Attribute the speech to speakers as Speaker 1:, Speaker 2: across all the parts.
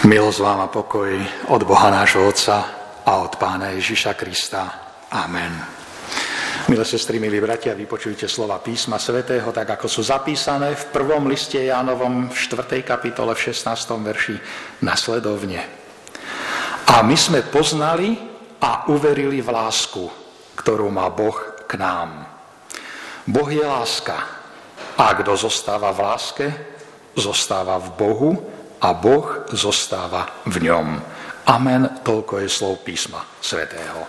Speaker 1: Milosť vám a pokoj od Boha nášho Otca a od Pána Ježiša Krista. Amen. Milé sestry, milí bratia, vypočujte slova písma svätého, tak ako sú zapísané v prvom liste Jánovom v 4. kapitole v 16. verši nasledovne. A my sme poznali a uverili v lásku, ktorú má Boh k nám. Boh je láska. A kto zostáva v láske, zostáva v Bohu a Boh zostáva v ňom. Amen. Toľko je slov písma svätého.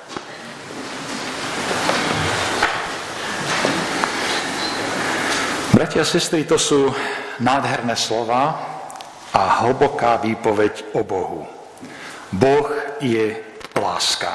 Speaker 1: Bratia a sestry, to sú nádherné slova a hlboká výpoveď o Bohu. Boh je láska.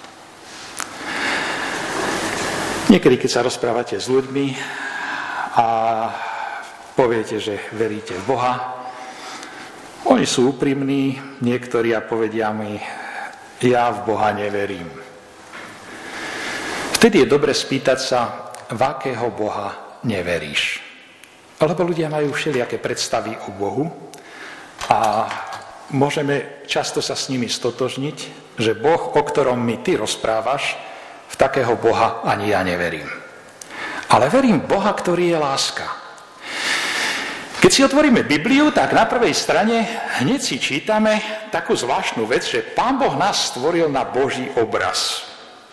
Speaker 1: Niekedy, keď sa rozprávate s ľuďmi a poviete, že veríte v Boha, oni sú úprimní, niektorí a povedia mi, ja v Boha neverím. Vtedy je dobre spýtať sa, v akého Boha neveríš. Lebo ľudia majú všelijaké predstavy o Bohu a môžeme často sa s nimi stotožniť, že Boh, o ktorom mi ty rozprávaš, v takého Boha ani ja neverím. Ale verím v Boha, ktorý je láska. Keď si otvoríme Bibliu, tak na prvej strane hneď si čítame takú zvláštnu vec, že Pán Boh nás stvoril na Boží obraz.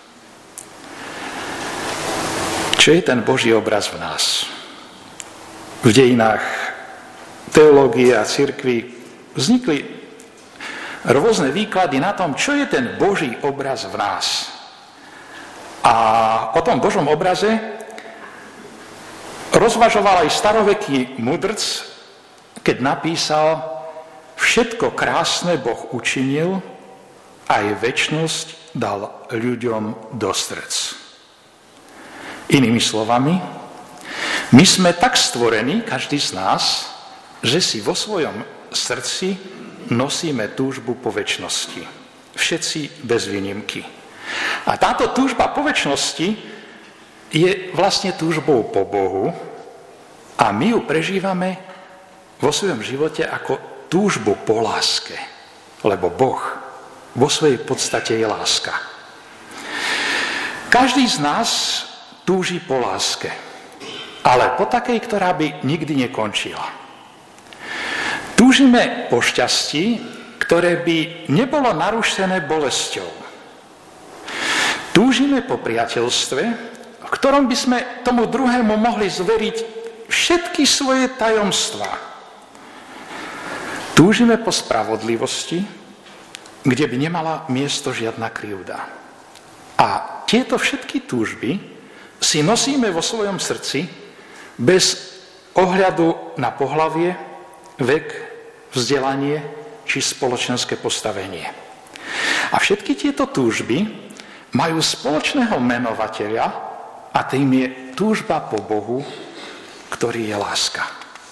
Speaker 1: Čo je ten Boží obraz v nás? V dejinách teológie a cirkvi vznikli rôzne výklady na tom, čo je ten Boží obraz v nás. A o tom Božom obraze rozvažoval aj staroveký mudrc, keď napísal: všetko krásne Boh učinil, aj večnosť dal ľuďom do srdc. Inými slovami, my sme tak stvorení, každý z nás, že si vo svojom srdci nosíme túžbu po večnosti. Všetci bez výnimky. A táto túžba po večnosti je vlastne túžbou po Bohu a my ju prežívame vo svojom živote ako túžbu po láske, lebo Boh vo svojej podstate je láska. Každý z nás túži po láske, ale po takej, ktorá by nikdy nekončila. Túžime po šťastí, ktoré by nebolo narušené bolesťou. Túžime po priateľstve, v ktorom by sme tomu druhému mohli zveriť všetky svoje tajomstvá. Túžime po spravodlivosti, kde by nemala miesto žiadna krivda. A tieto všetky túžby si nosíme vo svojom srdci bez ohľadu na pohlavie, vek, vzdelanie či spoločenské postavenie. A všetky tieto túžby majú spoločného menovateľa a tým je túžba po Bohu, ktorý je láska.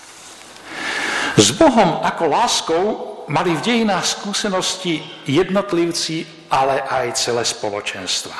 Speaker 1: S Bohom ako láskou mali v dejinách skúsenosti jednotlivci, ale aj celé spoločenstva.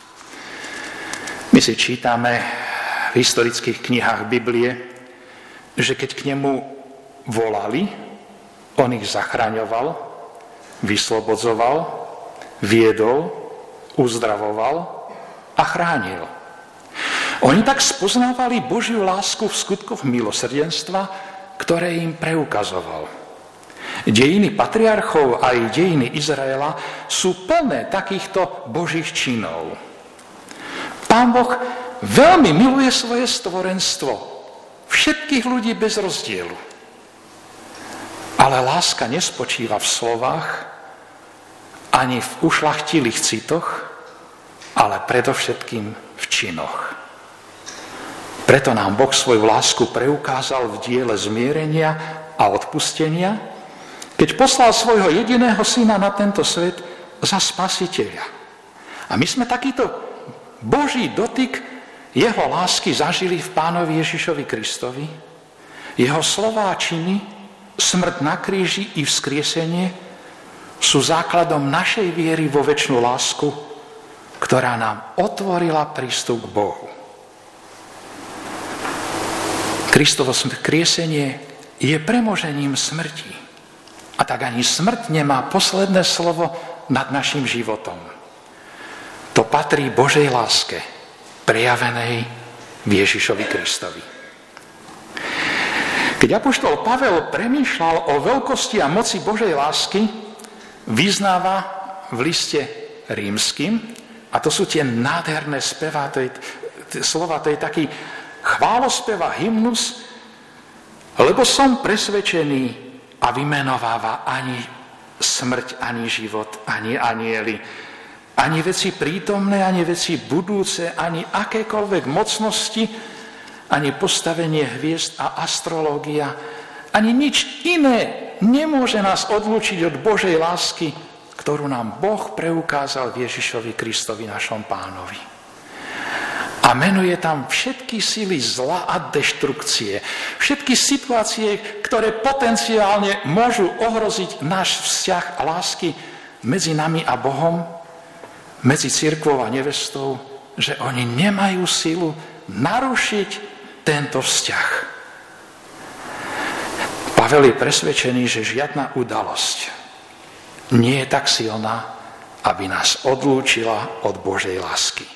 Speaker 1: My si čítame v historických knihách Biblie, že keď k nemu volali, on ich zachraňoval, vyslobodzoval, viedol, uzdravoval a chránil. Oni tak spoznávali Božiu lásku v skutkoch milosrdenstva, ktoré im preukazoval. Dejiny patriarchov a aj dejiny Izraela sú plné takýchto Božích činov. Pán Boh veľmi miluje svoje stvorenstvo, všetkých ľudí bez rozdielu. Ale láska nespočíva v slovách, ani v ušľachtilých citoch, ale predovšetkým v činoch. Preto nám Boh svoju lásku preukázal v diele zmierenia a odpustenia, keď poslal svojho jediného syna na tento svet za spasiteľa. A my sme takýto Boží dotyk jeho lásky zažili v Pánovi Ježišovi Kristovi. Jeho slová a činy, smrť na kríži i vzkriesenie sú základom našej viery vo večnú lásku, ktorá nám otvorila prístup k Bohu. Kristovo vzkriesenie je premožením smrti A tak ani smrť nemá posledné slovo nad našim životom. To patrí Božej láske, prejavenej v Ježišovi Kristovi. Keď apoštol Pavel premýšľal o veľkosti a moci Božej lásky, vyznáva v liste Rímskym, a to sú tie nádherné slova, to je taký chválospev a hymnus, lebo som presvedčený, a vymenováva ani smrť, ani život, ani anjeli, ani veci prítomné, ani veci budúce, ani akékoľvek mocnosti, ani postavenie hviezd a astrológia, ani nič iné nemôže nás odlúčiť od Božej lásky, ktorú nám Boh preukázal v Ježišovi Kristovi, našom Pánovi. A menuje tam všetky sily zla a deštrukcie, všetky situácie, ktoré potenciálne môžu ohroziť náš vzťah a lásky medzi nami a Bohom, medzi cirkvou a nevestou, že oni nemajú silu narušiť tento vzťah. Pavel je presvedčený, že žiadna udalosť nie je tak silná, aby nás odlúčila od Božej lásky.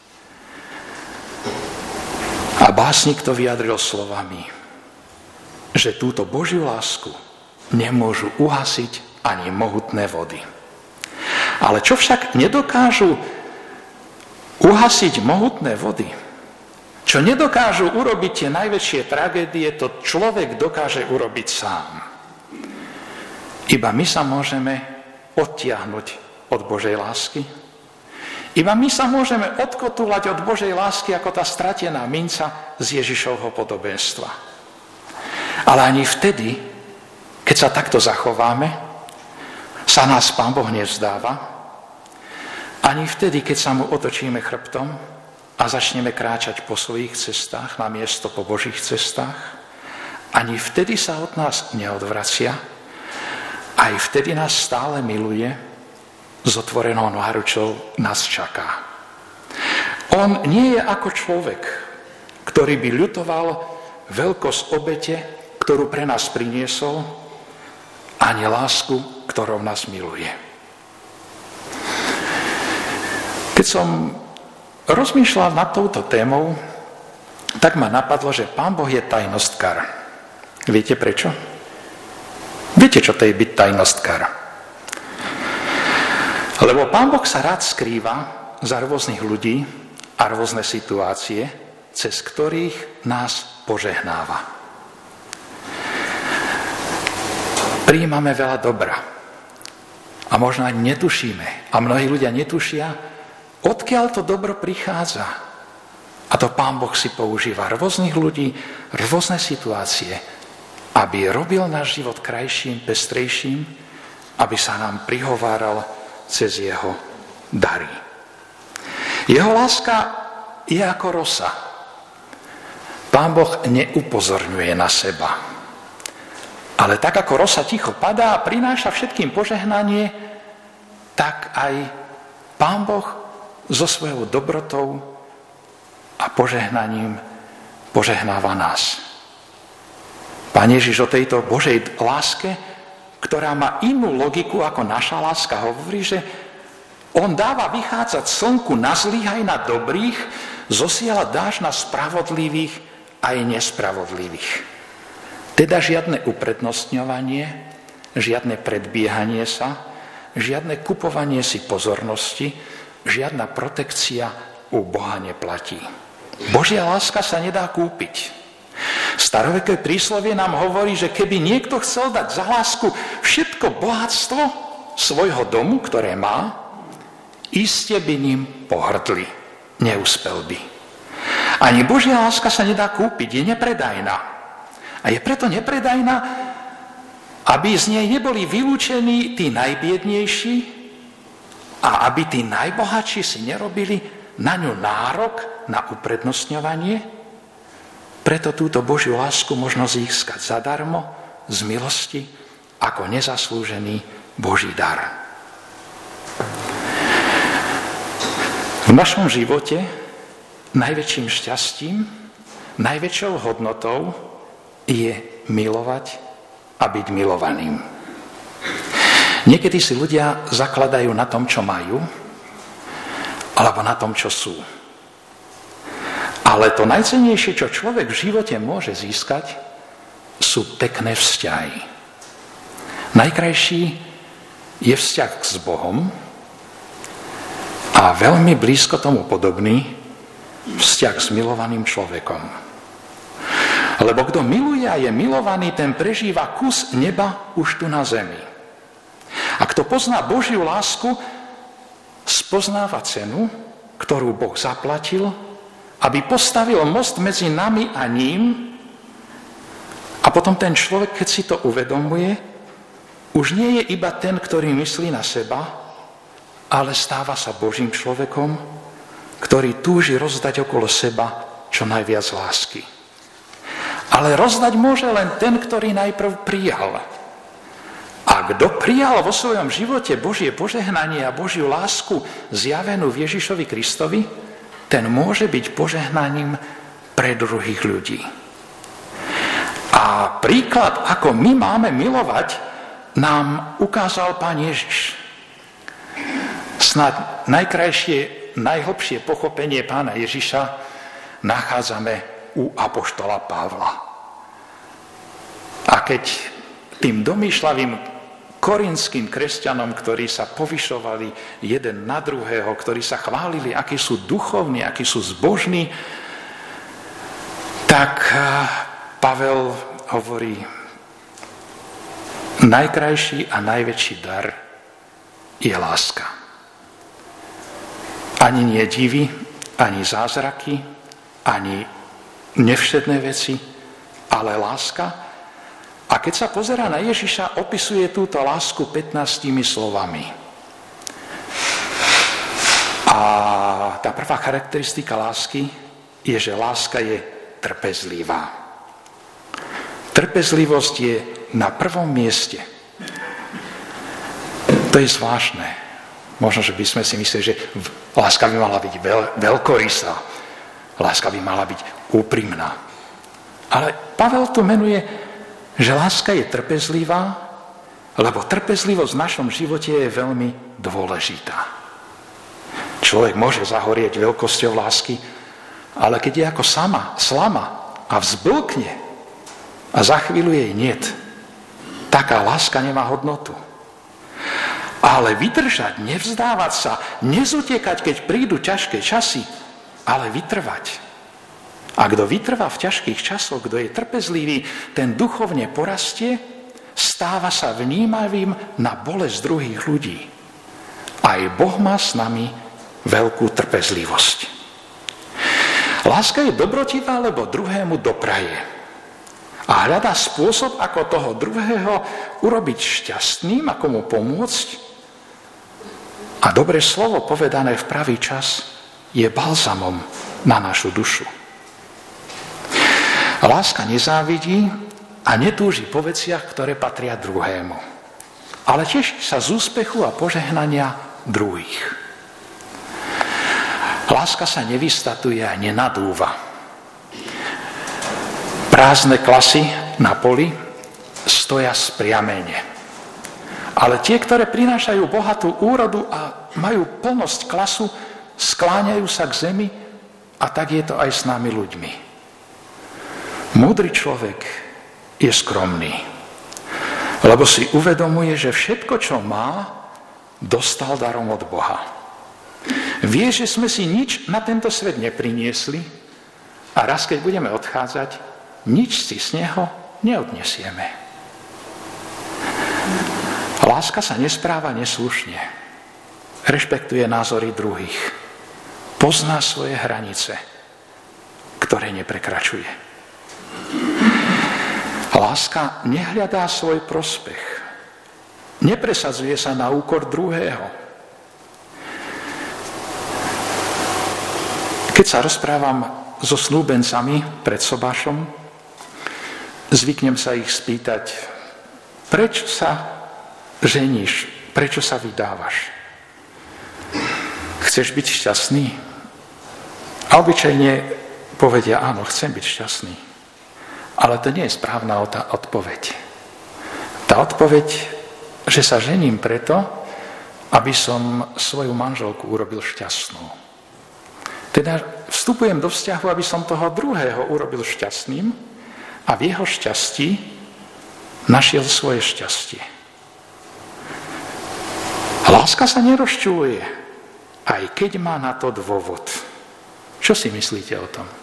Speaker 1: A básnik to vyjadril slovami, že túto Božiu lásku nemôžu uhasiť ani mohutné vody. Ale čo však nedokážu uhasiť mohutné vody, čo nedokážu urobiť tie najväčšie tragédie, to človek dokáže urobiť sám. Iba my sa môžeme odtiahnuť od Božej lásky. Iba my sa môžeme odkotúľať od Božej lásky ako tá stratená minca z Ježišovho podobenstva. Ale ani vtedy, keď sa takto zachováme, sa nás Pán Boh nevzdáva. Ani vtedy, keď sa mu otočíme chrbtom a začneme kráčať po svojich cestách namiesto po Božích cestách, ani vtedy sa od nás neodvracia. Aj vtedy nás stále miluje, s otvorenou náručou nás čaká. On nie je ako človek, ktorý by ľutoval veľkosť obete, ktorú pre nás priniesol, ani lásku, ktorou nás miluje. Keď som rozmýšľal nad touto témou, tak ma napadlo, že Pán Boh je tajnostkar. Viete prečo? Viete, čo to je byť tajnostkar? Lebo Pán Boh sa rád skrýva za rôznych ľudí a rôzne situácie, cez ktorých nás požehnáva. Prijímame veľa dobra a možno ani netušíme, a mnohí ľudia netušia, odkiaľ to dobro prichádza. A to Pán Boh si používa rôznych ľudí, rôzne situácie, aby robil náš život krajším, pestrejším, aby sa nám prihováral cez jeho dary. Jeho láska je ako rosa. Pán Boh neupozorňuje na seba. Ale tak ako rosa ticho padá a prináša všetkým požehnanie, tak aj Pán Boh so svojou dobrotou a požehnaním požehnáva nás. Pán Ježiš o tejto Božej láske, ktorá má inú logiku ako naša láska, hovorí, že on dáva vychádzať slnku na zlých aj na dobrých, zosiela dážď na spravodlivých aj nespravodlivých. Teda žiadne uprednostňovanie, žiadne predbiehanie sa, žiadne kupovanie si pozornosti, žiadna protekcia u Boha neplatí. Božia láska sa nedá kúpiť. Staroveké príslovie nám hovorí, že keby niekto chcel dať za lásku všetko bohatstvo svojho domu, ktoré má, iste by ním pohrdli, neúspel by. Ani Božia láska sa nedá kúpiť, je nepredajná. A je preto nepredajná, aby z nej neboli vylúčení tí najbiednejší a aby tí najbohatší si nerobili na ňu nárok na uprednostňovanie. Preto túto Božiu lásku možno získať zadarmo, z milosti, ako nezaslúžený Boží dar. V našom živote najväčším šťastím, najväčšou hodnotou je milovať a byť milovaným. Niekedy si ľudia zakladajú na tom, čo majú, alebo na tom, čo sú. Ale to najcennejšie, čo človek v živote môže získať, sú pekné vzťahy. Najkrajší je vzťah s Bohom a veľmi blízko tomu podobný vzťah s milovaným človekom. Lebo kto miluje a je milovaný, ten prežíva kus neba už tu na zemi. A kto pozná Božiu lásku, spoznáva cenu, ktorú Boh zaplatil, aby postavil most medzi nami a ním. A potom ten človek, keď si to uvedomuje, už nie je iba ten, ktorý myslí na seba, ale stáva sa Božím človekom, ktorý túži rozdať okolo seba čo najviac lásky. Ale rozdať môže len ten, ktorý najprv prijal. A kto prijal vo svojom živote Božie požehnanie a Božiu lásku zjavenú v Ježišovi Kristovi, ten môže byť požehnaním pre druhých ľudí. A príklad, ako my máme milovať, nám ukázal Pán Ježiš. Snad najkrajšie, najhlbšie pochopenie Pána Ježiša nachádzame u apoštola Pavla. A keď tým domýšľavým korinským kresťanom, ktorí sa povyšovali jeden na druhého, ktorí sa chválili, akí sú duchovní, akí sú zbožní, tak Pavel hovorí, najkrajší a najväčší dar je láska. Ani nie divy, ani zázraky, ani nevšetné veci, ale láska. A keď sa pozerá na Ježiša, opisuje túto lásku 15 slovami. A tá prvá charakteristika lásky je, že láska je trpezlivá. Trpezlivosť je na prvom mieste. To je zvláštne. Možno, že by sme si mysleli, že láska by mala byť veľkorysá. Láska by mala byť úprimná. Ale Pavel tu menuje, že láska je trpezlivá, lebo trpezlivosť v našom živote je veľmi dôležitá. Človek môže zahorieť veľkosťou lásky, ale keď je ako slama a vzblkne a za chvíľu jej niet, taká láska nemá hodnotu. Ale vydržať, nevzdávať sa, nezutekať, keď prídu ťažké časy, ale vytrvať. A kto vytrvá v ťažkých časoch, kto je trpezlivý, ten duchovne porastie, stáva sa vnímavým na bolesť druhých ľudí. Aj Boh má s nami veľkú trpezlivosť. Láska je dobrotivá, lebo druhému dopraje. A hľadá spôsob, ako toho druhého urobiť šťastným, ako mu pomôcť. A dobré slovo povedané v pravý čas je balzamom na našu dušu. Láska nezávidí a netúži po veciach, ktoré patria druhému. Ale teší sa z úspechu a požehnania druhých. Láska sa nevystatuje a nenadúva. Prázdne klasy na poli stoja spriamene. Ale tie, ktoré prinášajú bohatú úrodu a majú plnosť klasu, skláňajú sa k zemi a tak je to aj s nami ľuďmi. Múdry človek je skromný, lebo si uvedomuje, že všetko, čo má, dostal darom od Boha. Vie, že sme si nič na tento svet nepriniesli a raz, keď budeme odchádzať, nič si z neho neodnesieme. Láska sa nespráva neslušne, rešpektuje názory druhých, pozná svoje hranice, ktoré neprekračuje. Láska nehľadá svoj prospech. Nepresadzuje sa na úkor druhého. Keď sa rozprávam so snúbencami pred sobášom, zvyknem sa ich spýtať, prečo sa ženíš, prečo sa vydávaš? Chceš byť šťastný? A obyčajne povedia, áno, chcem byť šťastný. Ale to nie je správna odpoveď. Tá odpoveď, že sa žením preto, aby som svoju manželku urobil šťastnou. Teda vstupujem do vzťahu, aby som toho druhého urobil šťastným a v jeho šťastí našiel svoje šťastie. Láska sa nerozčuľuje, aj keď má na to dôvod. Čo si myslíte o tom?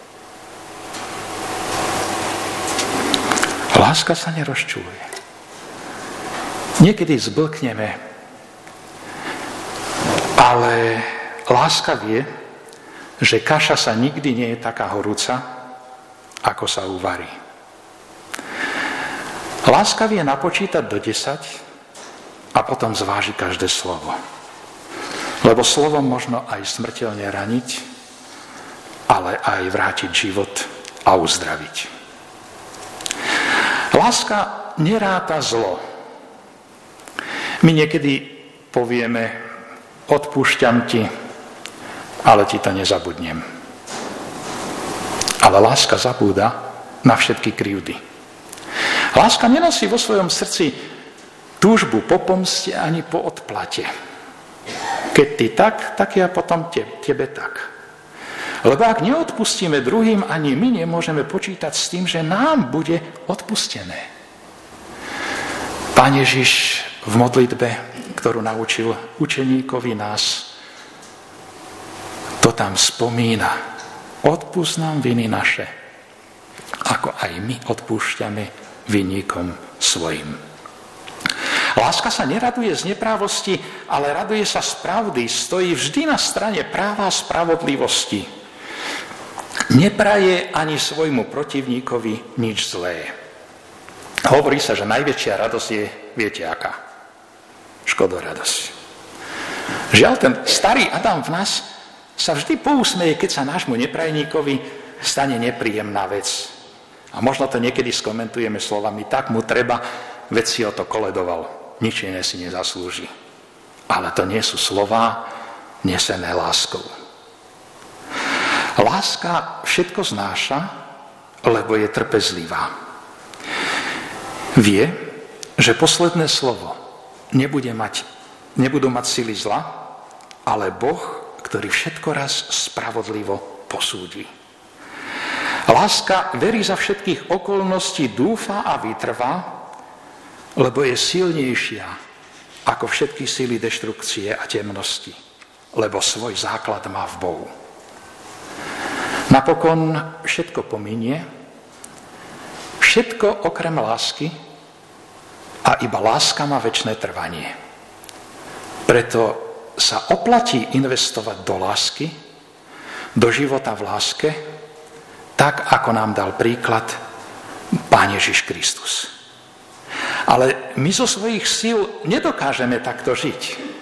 Speaker 1: Láska sa nerozčuľuje. Niekedy zblkneme, ale láska vie, že kaša sa nikdy nie je taká horúca, ako sa uvarí. Láska vie napočítať do 10 a potom zváži každé slovo. Lebo slovom možno aj smrteľne raniť, ale aj vrátiť život a uzdraviť. Láska neráta zlo. My niekedy povieme, odpúšťam ti, ale ti to nezabudnem. Ale láska zabúda na všetky krivdy. Láska nenosí vo svojom srdci túžbu po pomste ani po odplate. Keď ty tak ja potom tebe tak. Lebo ak neodpustíme druhým, ani my nemôžeme počítať s tým, že nám bude odpustené. Pán Ježiš v modlitbe, ktorú naučil učeníkovi nás, to tam spomína. Odpusť nám viny naše, ako aj my odpúšťame vinníkom svojim. Láska sa neraduje z neprávosti, ale raduje sa z pravdy, stojí vždy na strane práva a spravodlivosti. Nepraje ani svojmu protivníkovi nič zlé. Hovorí sa, že najväčšia radosť je, viete aká? Škodoradosť. Žiaľ, ten starý Adam v nás sa vždy pousmeje, keď sa nášmu neprajníkovi stane nepríjemná vec. A možno to niekedy skomentujeme slovami, tak mu treba, veď si o to koledoval, nič iné si nezaslúži. Ale to nie sú slová nesené láskou. Láska všetko znáša, lebo je trpezlivá. Vie, že posledné slovo nebudú mať sily zla, ale Boh, ktorý všetko raz spravodlivo posúdi. Láska verí za všetkých okolností, dúfa a vytrvá, lebo je silnejšia ako všetky sily deštrukcie a temnosti, lebo svoj základ má v Bohu. Napokon všetko pominie, všetko okrem lásky a iba láska má večné trvanie. Preto sa oplatí investovať do lásky, do života v láske, tak ako nám dal príklad Pán Ježiš Kristus. Ale my zo svojich síl nedokážeme takto žiť.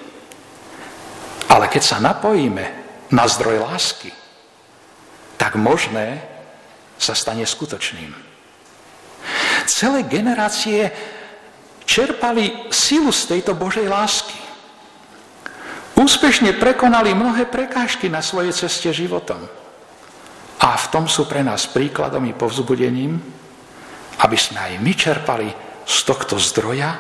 Speaker 1: Ale keď sa napojíme na zdroj lásky, tak možné sa stane skutočným. Celé generácie čerpali silu z tejto Božej lásky. Úspešne prekonali mnohé prekážky na svojej ceste životom. A v tom sú pre nás príkladom i povzbudením, aby sme aj my čerpali z tohto zdroja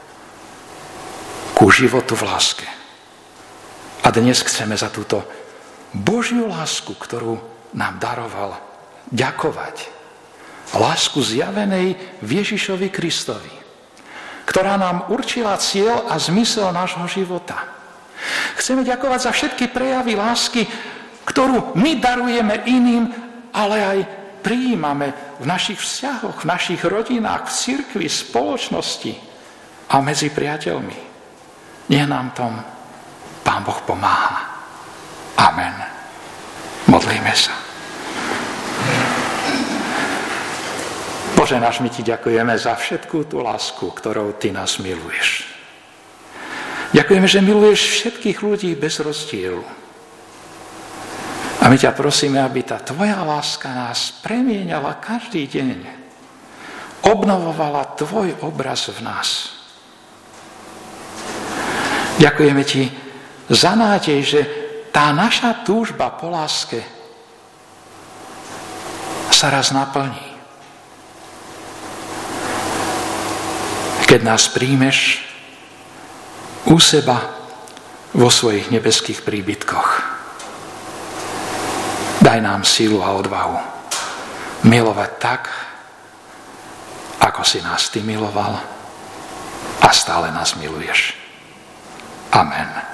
Speaker 1: ku životu v láske. A dnes chceme za túto Božiu lásku, ktorú nám daroval, ďakovať. Lásku zjavenej v Ježišovi Kristovi, ktorá nám určila cieľ a zmysel nášho života. Chceme ďakovať za všetky prejavy lásky, ktorú my darujeme iným, ale aj prijímame v našich vzťahoch, v našich rodinách, v cirkvi, spoločnosti a medzi priateľmi. Nech nám tom Pán Boh pomáha. Amen. Modlíme sa. Bože náš, my ti ďakujeme za všetkú tú lásku, ktorou ty nás miluješ. Ďakujeme, že miluješ všetkých ľudí bez rozdielu. A my ťa prosíme, aby tá tvoja láska nás premieňala každý deň. Obnovovala tvoj obraz v nás. Ďakujeme ti za nádej, že tá naša túžba po láske sa raz naplní. Keď nás príjmeš u seba vo svojich nebeských príbytkoch. Daj nám sílu a odvahu milovať tak, ako si nás ty miloval a stále nás miluješ. Amen.